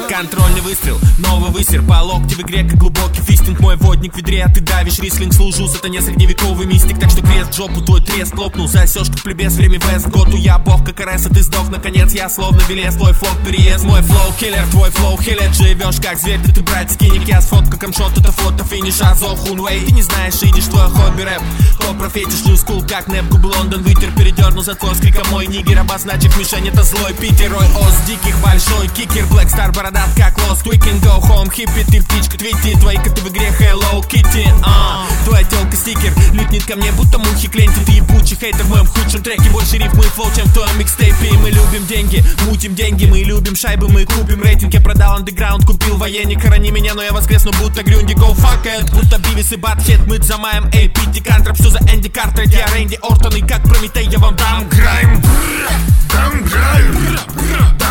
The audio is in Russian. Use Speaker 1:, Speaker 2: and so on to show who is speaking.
Speaker 1: Контрольный выстрел, новый высер по локти в игре, как глубокий фистинг. Мой водник в ведре, а ты давишь рислинг. Служу сатане, средневековый мистик. Так что крест в жопу, твой трест лопнул. Засёшка в плебес, время вест. Готу я бог, как РС, а ты сдох. Наконец я словно велес, твой флот переезд. Мой флоу киллер, твой флоу хиллер. Живешь как зверь, да ты брать скинник. Я сфотка камшот, это фото финиш. Азов хунвей, ты не знаешь, идешь, твой хобби рэп. Кто профетишь, new school, как Непку был Лондон. Вытер, передернул затвор с криком мой нигер. Обозначив мишень, это злой Питер. Рой ос диких, большой кикер. Black Star бородат, как Lost. We can go home, хиппи, ты птичка, твити. Твои коты в игре, Hello Kitty. Твоя телка стикер, липнет ко мне, будто мухи кленти. Ты ебучий хейтер в моем худшем треке. Больше рифмы и флоу, чем в твоем микстейпе. И мы любим деньги, мутим деньги. Мы любим шайбы, мы купим рейтинг. Я продал андеграунд, купил военник. Храни меня, но я воскресну, будто Грюнди. Go fuck it, будто Бивис и Батхед. Мы замаем, эй, Питти Кантрап. Что за Энди Картер? Я Рэнди Ортон, и как Прометей я вам дам грайм. Дам грайм.